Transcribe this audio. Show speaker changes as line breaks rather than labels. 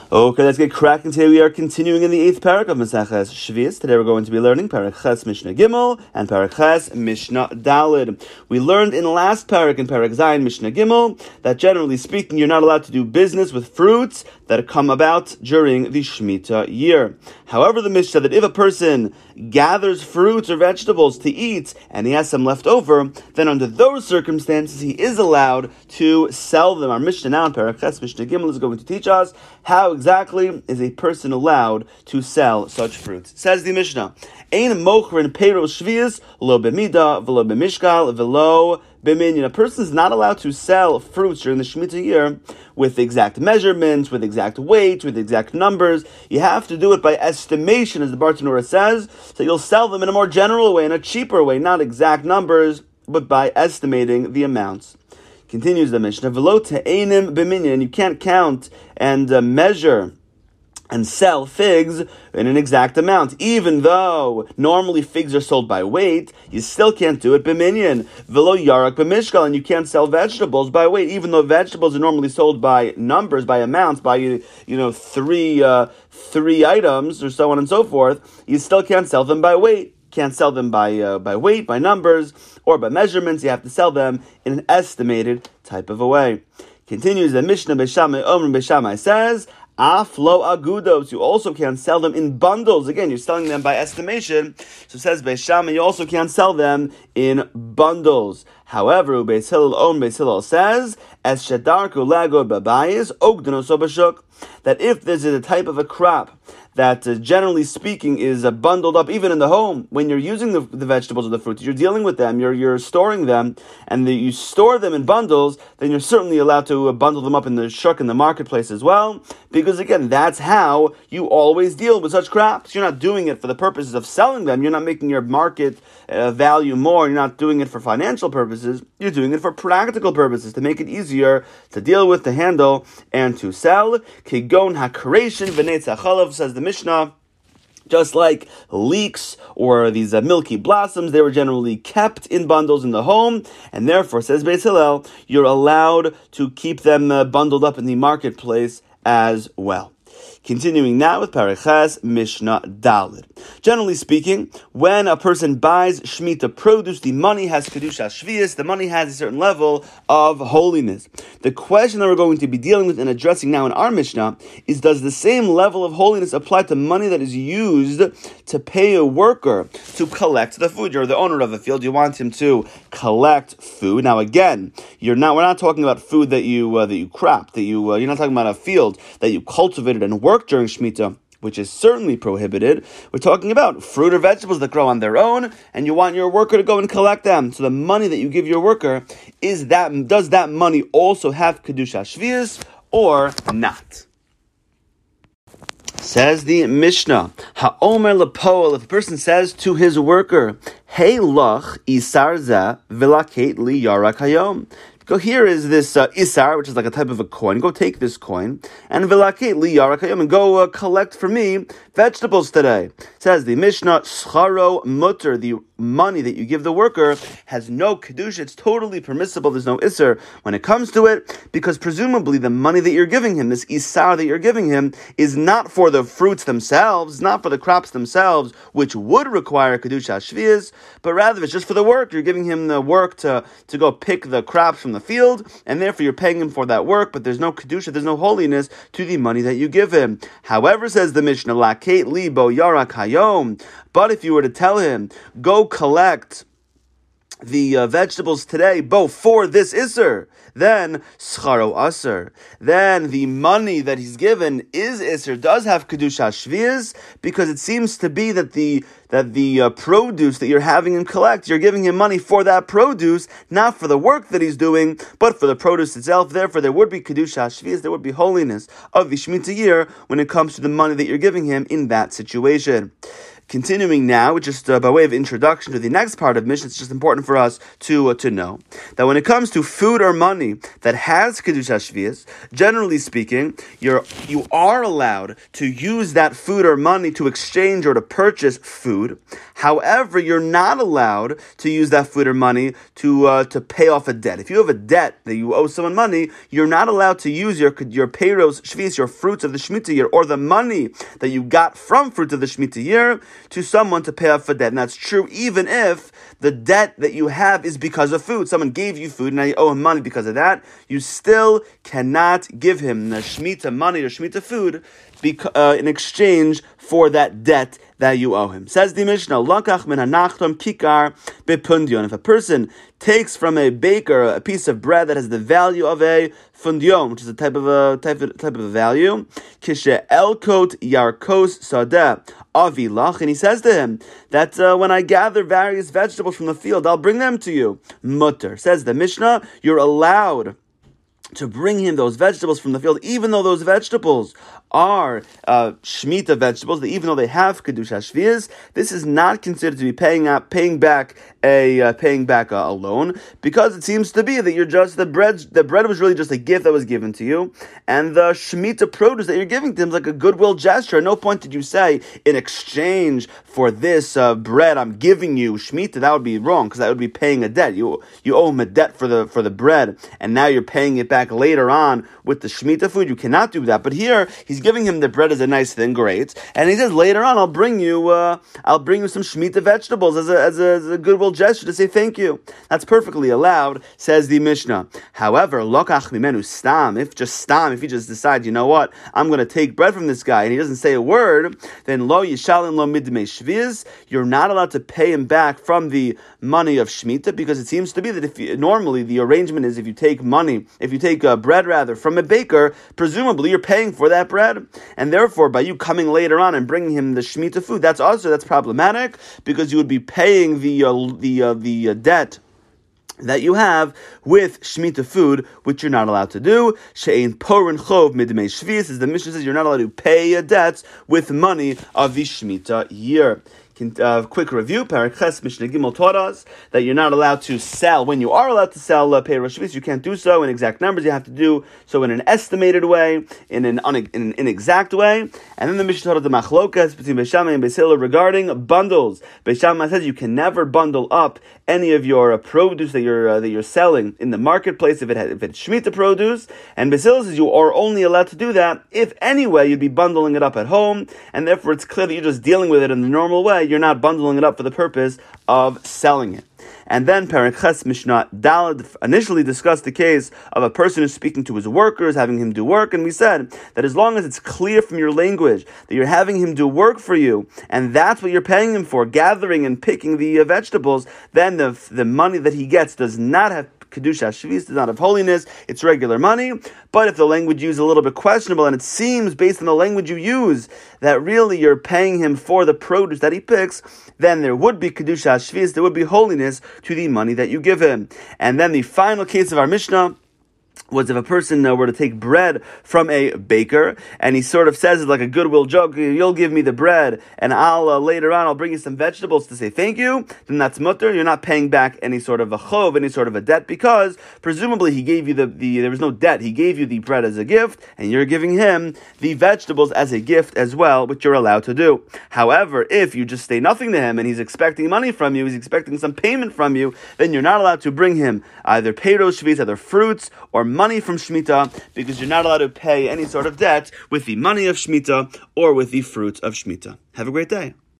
Okay, let's get cracking. Today we are continuing in the 8th parak of Maseches Shvius. Today we're going to be learning Parak Ches Mishnah Gimel and Parak Ches Mishnah Daled. We learned in the last parak, in Parak Zayin Mishnah Gimel, that generally speaking you're not allowed to do business with fruits that come about during the Shemitah year. However, the Mishnah said that if a person gathers fruits or vegetables to eat and he has some left over, then under those circumstances he is allowed to sell them. Our Mishnah now in Parak Ches Mishnah Gimel is going to teach us how exactly is a person allowed to sell such fruits. Says the Mishnah, Ein mochrin peiros shvius lo b'mida v'lo b'mishkal v'lo b'minyan. A person is not allowed to sell fruits during the Shemitah year with exact measurements, with exact weight, with exact numbers. You have to do it by estimation, as the Bartanura says. So you'll sell them in a more general way, in a cheaper way, not exact numbers, but by estimating the amounts. Continues the Mishnah, V'lo te'enim b'minyan. You can't count and measure and sell figs in an exact amount. Even though normally figs are sold by weight, you still can't do it b'minyan. V'lo yarak b'mishkal. And you can't sell vegetables by weight, even though vegetables are normally sold by numbers, by amounts, by three items or so on and so forth. You still can't sell them by weight. Can't sell them by weight, by numbers, or by measurements. You have to sell them in an estimated type of a way. Continues the Mishnah, Beishamai Omrim Beishamai says, Aflo agudos. You also can't sell them in bundles. Again, you're selling them by estimation. So it says Beishamai, you also can't sell them in bundles. However, Beis Hillel says, Es shedarku lago babayis ogdanoso b'shuk, that if there's a type of a crop that generally speaking is bundled up even in the home, when you're using the vegetables or the fruits, you're dealing with them, you're storing them, and you store them in bundles, then you're certainly allowed to bundle them up in the shuk, in the marketplace as well, because again, that's how you always deal with such crops. You're not doing it for the purposes of selling them, you're not making your market value more, you're not doing it for financial purposes, you're doing it for practical purposes, to make it easier to deal with, to handle, and to sell. Kigon hakreshin v'netz hachalav, says the Mishnah, just like leeks or these milky blossoms, they were generally kept in bundles in the home, and therefore, says Beis Hillel, you're allowed to keep them bundled up in the marketplace as well. Continuing now with Parak Ches Mishnah Daled. Generally speaking, when a person buys Shemitah produce, the money has Kedushas Shvius, the money has a certain level of holiness. The question that we're going to be dealing with and addressing now in our Mishnah is, does the same level of holiness apply to money that is used to pay a worker to collect the food? You're the owner of a field, you want him to collect food. Now again, we're not talking about food that you crop, you're not talking about a field that you cultivated and worked during Shemitah, which is certainly prohibited. We're talking about fruit or vegetables that grow on their own, and you want your worker to go and collect them. So the money that you give your worker, does that money also have Kedushas Shvius or not? Says the Mishnah, Ha'omer lepoel, if a person says to his worker, Hey lach isarza v'laket li yarak hayom. Go, here is this isar, which is like a type of a coin. Go take this coin and v'laket li yarak hayom, and go collect for me vegetables today. Says the Mishnah, scharo mutter, the money that you give the worker has no kedusha. It's totally permissible. There's no isser when it comes to it, because presumably the money that you're giving him, this isar that you're giving him, is not for the fruits themselves, not for the crops themselves, which would require kedusha shvius, but rather it's just for the work. You're giving him the work to go pick the crops from the field, and therefore you're paying him for that work, but there's no kedusha, there's no holiness to the money that you give him. However, says the Mishnah, laket libo yarak hayom, but if you were to tell him, go collect the vegetables today, both for this isser, then scharo aser, then the money that he's given is isser, does have kedusha shvius, because it seems to be that the produce that you're having him collect, you're giving him money for that produce, not for the work that he's doing, but for the produce itself. Therefore, there would be kedusha shvius, there would be holiness of the Shemitah year when it comes to the money that you're giving him in that situation. Continuing now, just by way of introduction to the next part of Mishnah, it's just important for us to know that when it comes to food or money that has Kedushas Shvius, generally speaking, you are allowed to use that food or money to exchange or to purchase food. However, you're not allowed to use that food or money to pay off a debt. If you have a debt that you owe someone money, you're not allowed to use your peiros shvius, your fruits of the Shemitah year, or the money that you got from fruits of the Shemitah year to someone to pay off a debt. And that's true even if the debt that you have is because of food. Someone gave you food and now you owe him money because of that. You still cannot give him the Shemitah money or Shemitah food in exchange for that debt that you owe him. Says the Mishnah, Lakach min hanachtom kikar bepundion. If a person takes from a baker a piece of bread that has the value of a fundion, which is a type of a value, kishe elkot yarkos sadeh avilach, and he says to him that when I gather various vegetables from the field, I'll bring them to you. Mutter. Says the Mishnah, you're allowed to bring him those vegetables from the field, even though those vegetables are Shemitah vegetables, even though they have Kedushas Shvius. This is not considered to be paying back a loan, because it seems to be that you're just the bread was really just a gift that was given to you, and the Shemitah produce that you're giving to him is like a goodwill gesture. At no point did you say, in exchange for this bread I'm giving you Shemitah. That would be wrong, because that would be paying a debt. You owe him a debt for the bread, and now you're paying it back later on with the Shemitah food. You cannot do that. But here he's giving him the bread as a nice thing, great, and he says later on I'll bring you some Shemitah vegetables as a goodwill gesture to say thank you. That's perfectly allowed, says the Mishnah. However, lokach mimenu stam, if you just decide, you know what, I'm going to take bread from this guy and he doesn't say a word, then lo yishalin lo midmei shvius, you're not allowed to pay him back from the money of Shemitah, because it seems to be that normally the arrangement is if you take bread rather from a baker, presumably you're paying for that bread, and therefore by you coming later on and bringing him the Shemitah food, that's problematic, because you would be paying the debt that you have with Shemitah food, which you're not allowed to do. She'ein porin chov midmei shvius, as the Mishnah says, you're not allowed to pay debts with money of the Shemitah year. Quick review, Perek Ches Mishnah Gimel taught us that you're not allowed to sell. When you are allowed to sell peiros shvius, you can't do so in exact numbers. You have to do so in an estimated way, in an inexact way. And then the Mishnah taught us the machlokas between Beis Shammai and Beis Hillel regarding bundles. Beis Shammai says you can never bundle up any of your produce that you're selling in the marketplace if it's Shemitah produce. And Beis Hillel says you are only allowed to do that if anyway you'd be bundling it up at home, and therefore it's clear that you're just dealing with it in the normal way. You're not bundling it up for the purpose of selling it. And then Perek Ches Mishnah Daled initially discussed the case of a person who's speaking to his workers, having him do work, and we said that as long as it's clear from your language that you're having him do work for you, and that's what you're paying him for, gathering and picking the vegetables, then the money that he gets does not have Kedushas Shvius, does not have holiness, it's regular money. But if the language used is a little bit questionable, and it seems based on the language you use that really you're paying him for the produce that he picks, then there would be Kedushas Shvius, there would be holiness to the money that you give him. And then the final case of our Mishnah was if a person were to take bread from a baker, and he sort of says it like a goodwill joke, you'll give me the bread, and later on I'll bring you some vegetables to say thank you, then that's mutter. You're not paying back any sort of a chov, any sort of a debt, because presumably he gave you there was no debt. He gave you the bread as a gift, and you're giving him the vegetables as a gift as well, which you're allowed to do. However, if you just say nothing to him, and he's expecting money from you, he's expecting some payment from you, then you're not allowed to bring him either peiros shvius, either fruits, or money from Shemitah, because you're not allowed to pay any sort of debt with the money of Shemitah or with the fruits of Shemitah. Have a great day.